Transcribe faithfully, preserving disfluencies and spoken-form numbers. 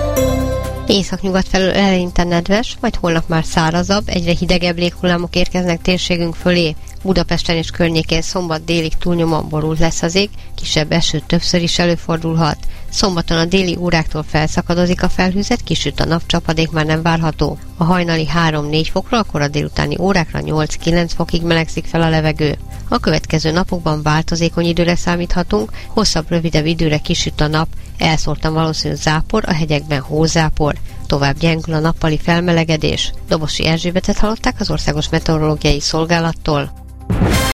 Északnyugat felől eleinte nedves, majd holnap már szárazabb, egyre hidegebb léghullámok érkeznek térségünk fölé. Budapesten és környékén szombat délig túlnyomóan borult lesz az ég, kisebb eső többször is előfordulhat. Szombaton a déli óráktól felszakadozik a felhőzet, kisüt a nap, csapadék már nem várható. A hajnali három-négy fokról, akkor a délutáni órákra nyolc-kilenc fokig melegszik fel a levegő. A következő napokban változékony időre számíthatunk, hosszabb, rövidebb időre kisüt a nap, elszórtan valószínű zápor, a hegyekben hózápor. Tovább gyengül a nappali felmelegedés. Dobosi Erzsébetet hallották az Országos Meteorológiai Szolgálattól.